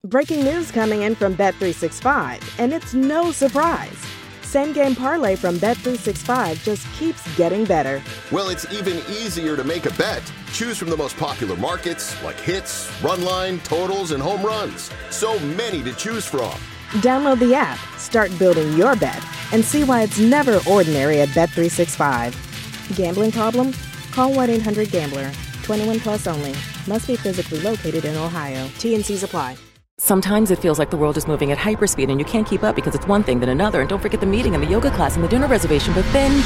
Breaking news coming in from Bet365, and it's no surprise. Same Game Parlay from Bet365 just keeps getting better. Well, it's even easier to make a bet. Choose from the most popular markets like hits, run line, totals, and home runs. So many to choose from. Download the app, start building your bet, and see why it's never ordinary at Bet365. Gambling problem? Call 1-800-GAMBLER. 21 plus only. Must be physically located in Ohio. T&Cs apply. Sometimes it feels like the world is moving at hyperspeed and you can't keep up because it's one thing then another. And don't forget the meeting and the yoga class and the dinner reservation. But then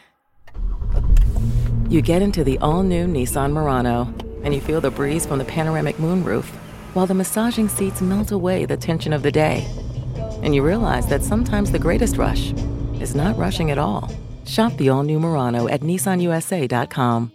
you get into the all-new Nissan Murano and you feel the breeze from the panoramic moonroof while the massaging seats melt away the tension of the day. And you realize that sometimes the greatest rush is not rushing at all. Shop the all-new Murano at nissanusa.com.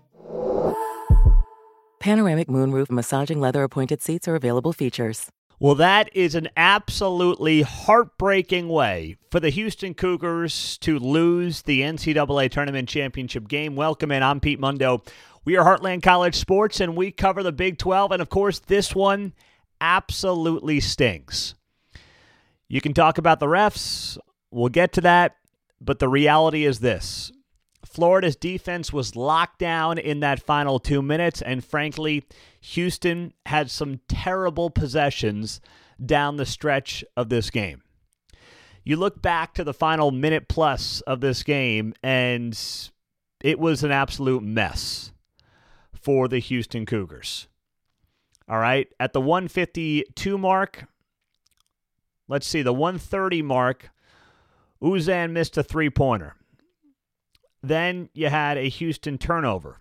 Panoramic moonroof massaging leather-appointed seats are available features. Well, that is an absolutely heartbreaking way for the Houston Cougars to lose the NCAA Tournament Championship game. Welcome in. I'm Pete Mundo. We are Heartland College Sports, and we cover the Big 12. And, of course, this one absolutely stinks. You can talk about the refs. We'll get to that. But the reality is this. Florida's defense was locked down in that final 2 minutes, and frankly, Houston had some terrible possessions down the stretch of this game. You look back to the final minute plus of this game, and it was an absolute mess for the Houston Cougars. All right, at the 152 mark, let's see, the 130 mark, Uzan missed a three-pointer. Then you had a Houston turnover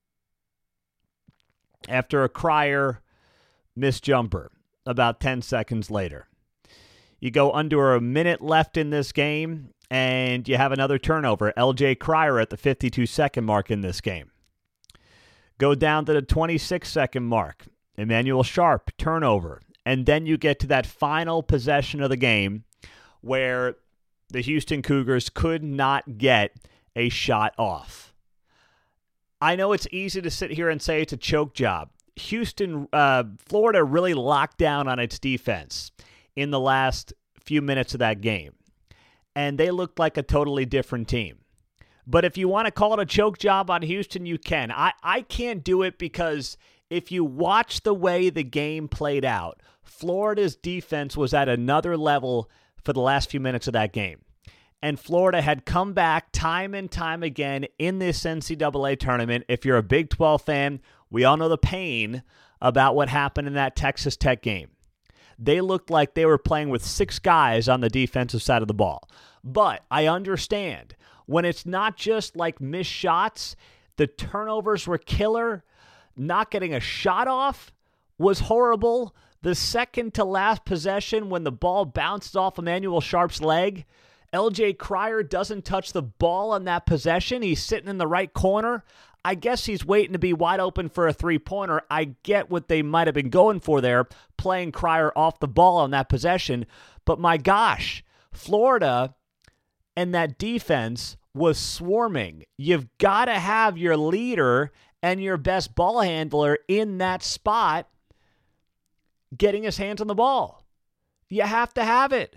after a Cryer missed jumper about 10 seconds later. You go under a minute left in this game, and you have another turnover. L.J. Cryer at the 52-second mark in this game. Go down to the 26-second mark. Emmanuel Sharp, turnover. And then you get to that final possession of the game where the Houston Cougars could not get a shot off. I know it's easy to sit here and say it's a choke job. Florida really locked down on its defense in the last few minutes of that game. And they looked like a totally different team. But if you want to call it a choke job on Houston, you can. I can't do it because if you watch the way the game played out, Florida's defense was at another level for the last few minutes of that game. And Florida had come back time and time again in this NCAA tournament. If you're a Big 12 fan, we all know the pain about what happened in that Texas Tech game. They looked like they were playing with six guys on the defensive side of the ball. But I understand, when it's not just like missed shots, the turnovers were killer. Not getting a shot off was horrible. The second to last possession when the ball bounced off Emmanuel Sharp's leg, L.J. Cryer doesn't touch the ball on that possession. He's sitting in the right corner. I guess he's waiting to be wide open for a three-pointer. I get what they might have been going for there, playing Cryer off the ball on that possession. But my gosh, Florida and that defense was swarming. You've got to have your leader and your best ball handler in that spot getting his hands on the ball. You have to have it.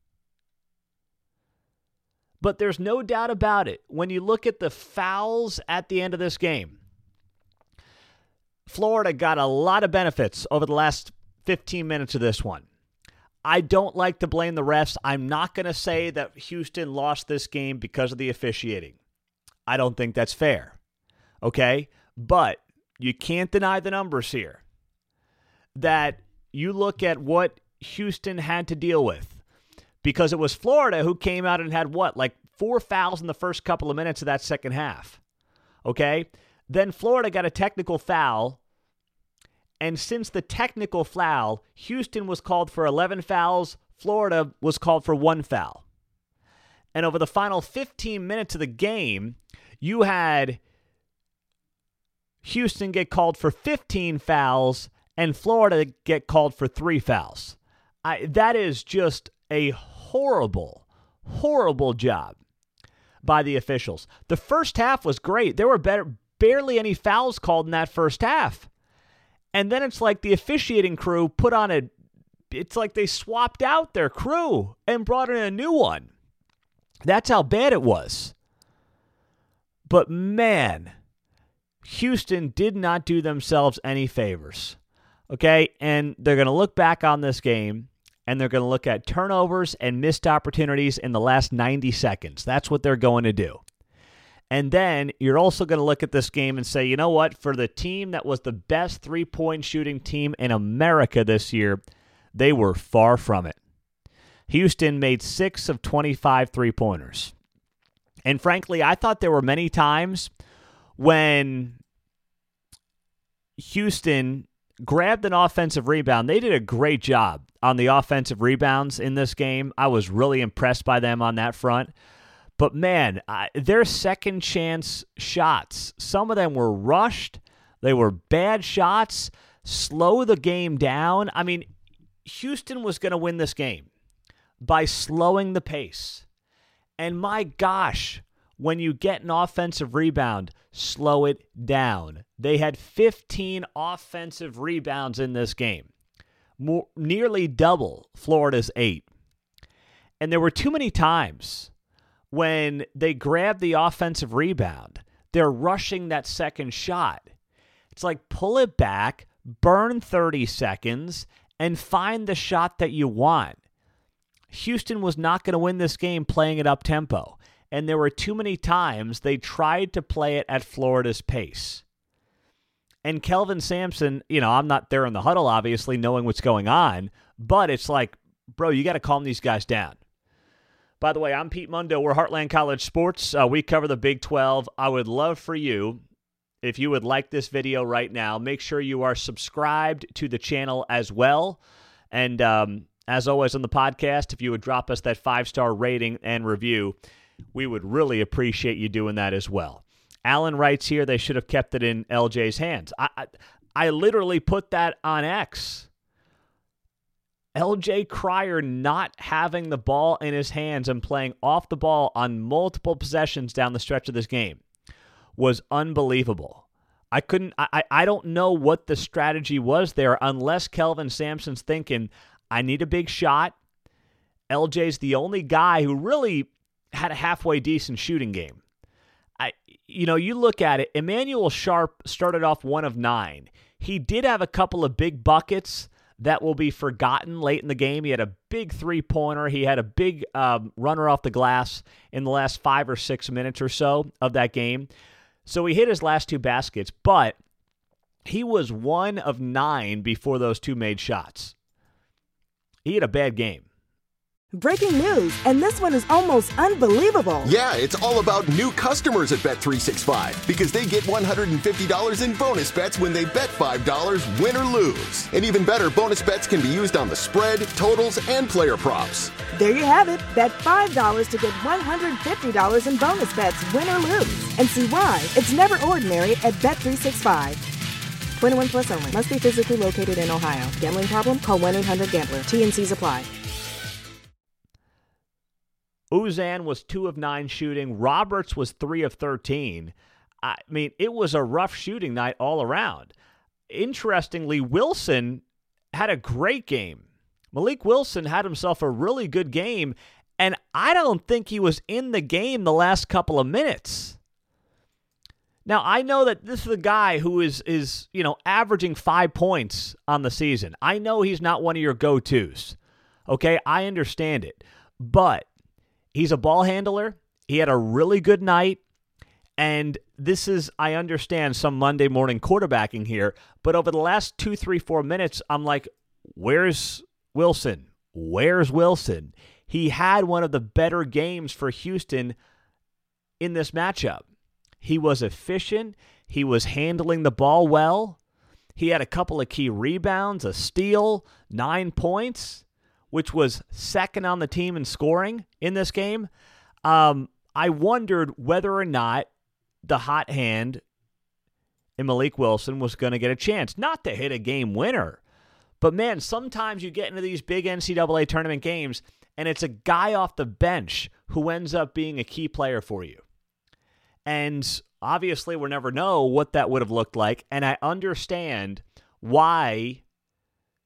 But there's no doubt about it. When you look at the fouls at the end of this game, Florida got a lot of benefits over the last 15 minutes of this one. I don't like to blame the refs. I'm not going to say that Houston lost this game because of the officiating. I don't think that's fair. Okay? But you can't deny the numbers here. That you look at what Houston had to deal with. Because it was Florida who came out and had like 4 fouls in the first couple of minutes of that second half. Okay? Then Florida got a technical foul. And since the technical foul, Houston was called for 11 fouls. Florida was called for 1 foul. And over the final 15 minutes of the game, you had Houston get called for 15 fouls and Florida get called for 3 fouls. That is just a horrible, horrible job by the officials. The first half was great. There were barely any fouls called in that first half. And then it's like the officiating crew put on a it's like they swapped out their crew and brought in a new one. That's how bad it was. But man, Houston did not do themselves any favors. Okay, and they're going to look back on this game, and they're going to look at turnovers and missed opportunities in the last 90 seconds. That's what they're going to do. And then you're also going to look at this game and say, you know what? For the team that was the best three-point shooting team in America this year, they were far from it. Houston made 6 of 25 three-pointers. And frankly, I thought there were many times when Houston grabbed an offensive rebound. They did a great job on the offensive rebounds in this game. I was really impressed by them on that front. But man, their second chance shots, some of them were rushed. They were bad shots, slow the game down. I mean, Houston was going to win this game by slowing the pace. And my gosh, when you get an offensive rebound, slow it down. They had 15 offensive rebounds in this game, nearly double Florida's 8. And there were too many times when they grab the offensive rebound, they're rushing that second shot. It's like pull it back, burn 30 seconds, and find the shot that you want. Houston was not going to win this game playing it up-tempo, and there were too many times they tried to play it at Florida's pace. And Kelvin Sampson, I'm not there in the huddle, obviously, knowing what's going on, but it's like, bro, you got to calm these guys down. By the way, I'm Pete Mundo. We're Heartland College Sports. We cover the Big 12. I would love for you, if you would like this video right now, make sure you are subscribed to the channel as well. And as always on the podcast, if you would drop us that 5-star rating and review, we would really appreciate you doing that as well. Alan writes here they should have kept it in LJ's hands. I literally put that on X. LJ Cryer not having the ball in his hands and playing off the ball on multiple possessions down the stretch of this game was unbelievable. I don't know what the strategy was there unless Kelvin Sampson's thinking, I need a big shot. LJ's the only guy who really had a halfway decent shooting game. You look at it, Emmanuel Sharp started off 1 of 9. He did have a couple of big buckets that will be forgotten late in the game. He had a big three-pointer. He had a big runner off the glass in the last 5 or 6 minutes or so of that game. So he hit his last 2 baskets, but he was 1 of 9 before those 2 made shots. He had a bad game. Breaking news, and this one is almost unbelievable. Yeah, it's all about new customers at Bet365 because they get $150 in bonus bets when they bet $5, win or lose. And even better, bonus bets can be used on the spread, totals, and player props. There you have it. Bet $5 to get $150 in bonus bets, win or lose. And see why it's never ordinary at Bet365. 21 plus only. Must be physically located in Ohio. Gambling problem? Call 1-800-GAMBLER. T&Cs apply. Uzan was 2 of 9 shooting. Roberts was 3 of 13. I mean, it was a rough shooting night all around. Interestingly, Wilson had a great game. Malik Wilson had himself a really good game, and I don't think he was in the game the last couple of minutes. Now, I know that this is a guy who is averaging 5 points on the season. I know he's not one of your go-tos. Okay, I understand it. But he's a ball handler. He had a really good night. And this is, I understand, some Monday morning quarterbacking here. But over the last 2, 3, 4 minutes, I'm like, where's Wilson? Where's Wilson? He had one of the better games for Houston in this matchup. He was efficient. He was handling the ball well. He had a couple of key rebounds, a steal, 9 points, which was second on the team in scoring in this game. I wondered whether or not the hot hand in Malik Wilson was going to get a chance. Not to hit a game winner, but man, sometimes you get into these big NCAA tournament games, and it's a guy off the bench who ends up being a key player for you. And obviously, we'll never know what that would have looked like, and I understand why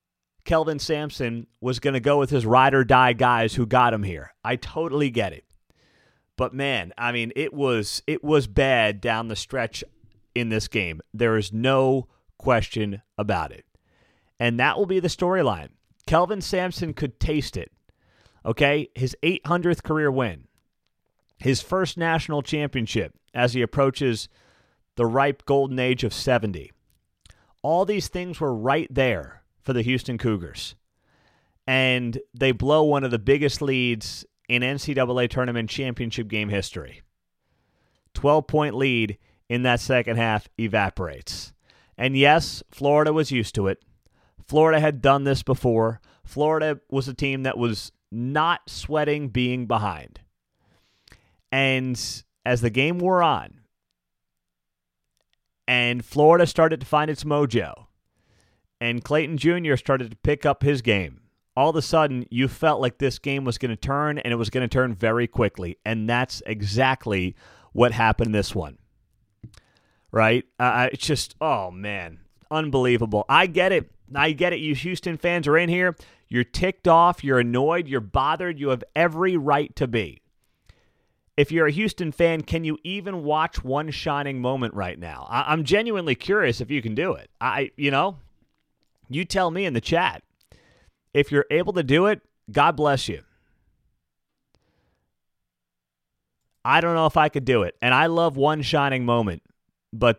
Kelvin Sampson was going to go with his ride or die guys who got him here. I totally get it. But man, I mean, it was bad down the stretch in this game. There is no question about it. And that will be the storyline. Kelvin Sampson could taste it. Okay? His 800th career win. His first national championship as he approaches the ripe golden age of 70. All these things were right there for the Houston Cougars. And they blow one of the biggest leads in NCAA tournament championship game history. 12-point lead in that second half evaporates. And yes, Florida was used to it. Florida had done this before. Florida was a team that was not sweating being behind. And as the game wore on, and Florida started to find its mojo, and Clayton Jr. started to pick up his game, all of a sudden you felt like this game was going to turn, and it was going to turn very quickly. And that's exactly what happened in this one. Right? It's just, oh man, unbelievable. I get it. You Houston fans are in here. You're ticked off. You're annoyed. You're bothered. You have every right to be. If you're a Houston fan, can you even watch one shining moment right now? I'm genuinely curious if you can do it. You tell me in the chat. If you're able to do it, God bless you. I don't know if I could do it. And I love one shining moment. But,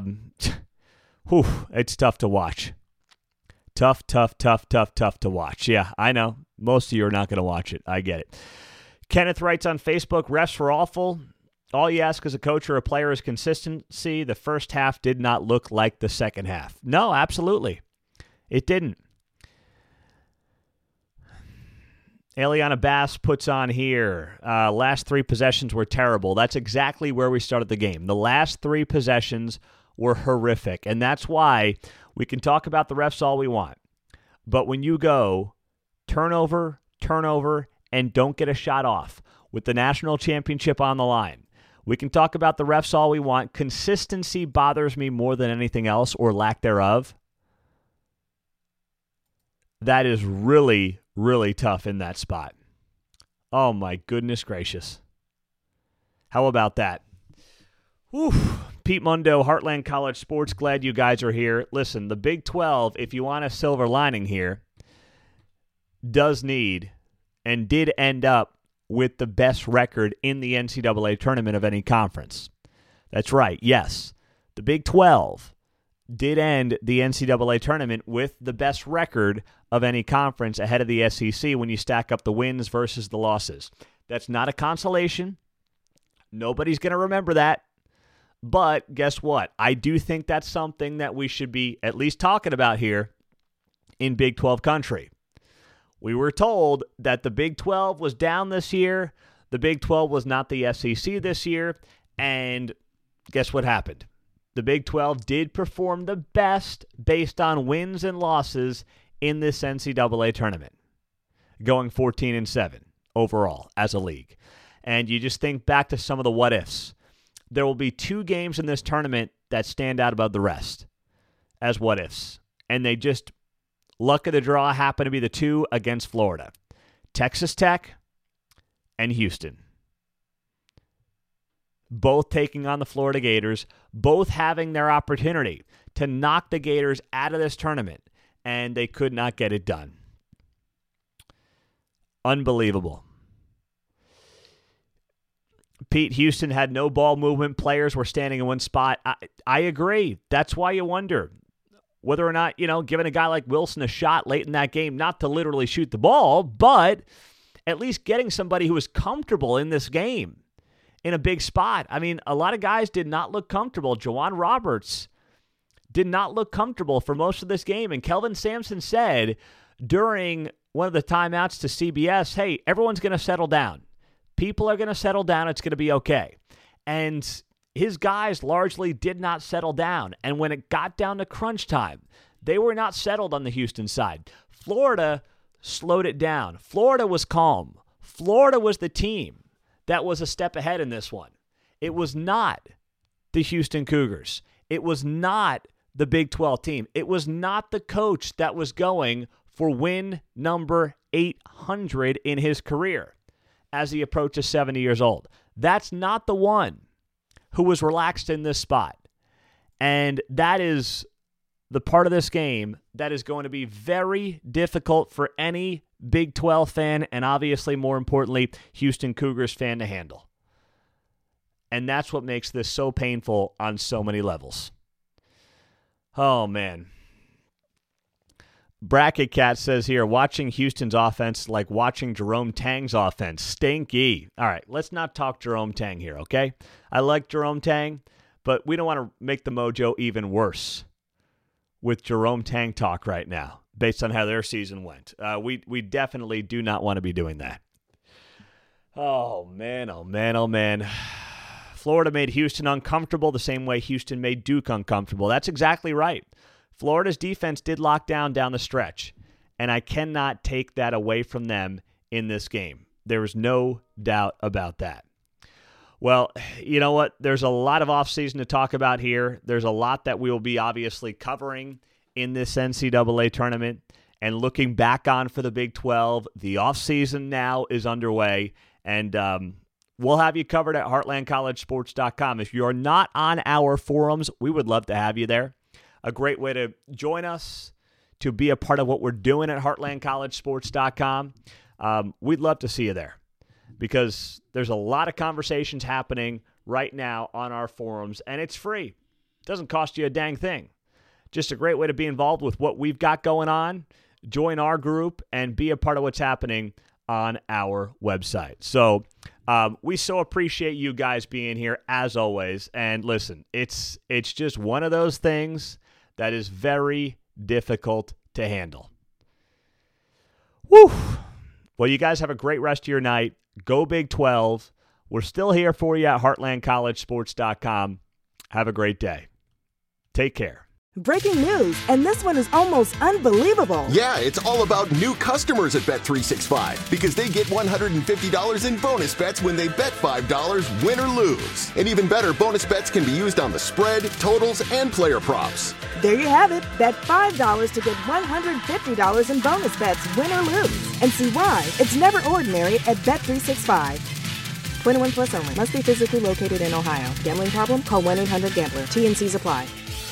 it's tough to watch. Tough to watch. Yeah, I know. Most of you are not going to watch it. I get it. Kenneth writes on Facebook, refs were awful. All you ask as a coach or a player is consistency. The first half did not look like the second half. No, absolutely. It didn't. Eliana Bass puts on here, last three possessions were terrible. That's exactly where we started the game. The last three possessions were horrific, and that's why we can talk about the refs all we want. But when you go turnover, and don't get a shot off with the national championship on the line, we can talk about the refs all we want. Consistency bothers me more than anything else, or lack thereof. That is really, really tough in that spot. Oh, my goodness gracious. How about that? Whew. Pete Mundo, Heartland College Sports. Glad you guys are here. Listen, the Big 12, if you want a silver lining here, does need and did end up with the best record in the NCAA tournament of any conference. That's right, yes. The Big 12 did end the NCAA tournament with the best record of any conference ahead of the SEC when you stack up the wins versus the losses. That's not a consolation. Nobody's going to remember that. But guess what? I do think that's something that we should be at least talking about here in Big 12 country. We were told that the Big 12 was down this year. The Big 12 was not the SEC this year. And guess what happened? The Big 12 did perform the best based on wins and losses in this NCAA tournament, going 14-7 overall as a league. And you just think back to some of the what-ifs. There will be two games in this tournament that stand out above the rest as what-ifs. And they just, luck of the draw, happen to be the two against Florida. Texas Tech and Houston. Both taking on the Florida Gators, both having their opportunity to knock the Gators out of this tournament, and they could not get it done. Unbelievable. Pete, Houston had no ball movement. Players were standing in one spot. I agree. That's why you wonder whether or not, giving a guy like Wilson a shot late in that game, not to literally shoot the ball, but at least getting somebody who was comfortable in this game in a big spot. I mean, a lot of guys did not look comfortable. Jawan Roberts did not look comfortable for most of this game. And Kelvin Sampson said during one of the timeouts to CBS, hey, everyone's going to settle down. People are going to settle down. It's going to be okay. And his guys largely did not settle down. And when it got down to crunch time, they were not settled on the Houston side. Florida slowed it down. Florida was calm. Florida was the team that was a step ahead in this one. It was not the Houston Cougars. It was not the Big 12 team. It was not the coach that was going for win number 800 in his career as he approaches 70 years old. That's not the one who was relaxed in this spot. And that is the part of this game that is going to be very difficult for any Big 12 fan and obviously, more importantly, Houston Cougars fan to handle. And that's what makes this so painful on so many levels. Oh, man. Bracket Cat says here, watching Houston's offense like watching Jerome Tang's offense. Stinky. All right, let's not talk Jerome Tang here, okay? I like Jerome Tang, but we don't want to make the mojo even worse with Jerome Tang talk right now, based on how their season went. We definitely do not want to be doing that. Oh, man, oh, man, oh, man. Florida made Houston uncomfortable the same way Houston made Duke uncomfortable. That's exactly right. Florida's defense did lock down the stretch, and I cannot take that away from them in this game. There is no doubt about that. Well, you know what? There's a lot of offseason to talk about here. There's a lot that we will be obviously covering in this NCAA tournament and looking back on for the Big 12. The offseason now is underway, and we'll have you covered at heartlandcollegesports.com. If you're not on our forums, we would love to have you there. A great way to join us, to be a part of what we're doing at heartlandcollegesports.com. We'd love to see you there because there's a lot of conversations happening right now on our forums, and it's free. It doesn't cost you a dang thing. Just a great way to be involved with what we've got going on, join our group, and be a part of what's happening on our website. So we so appreciate you guys being here as always. And listen, it's just one of those things that is very difficult to handle. Woo! Well, you guys have a great rest of your night. Go Big 12. We're still here for you at heartlandcollegesports.com. Have a great day. Take care. Breaking news, and this one is almost unbelievable. Yeah, it's all about new customers at Bet365 because they get $150 in bonus bets when they bet $5, win or lose. And even better, bonus bets can be used on the spread, totals, and player props. There you have it. Bet $5 to get $150 in bonus bets, win or lose. And see why it's never ordinary at Bet365. 21 plus only. Must be physically located in Ohio. Gambling problem? Call 1-800-GAMBLER. T&Cs apply.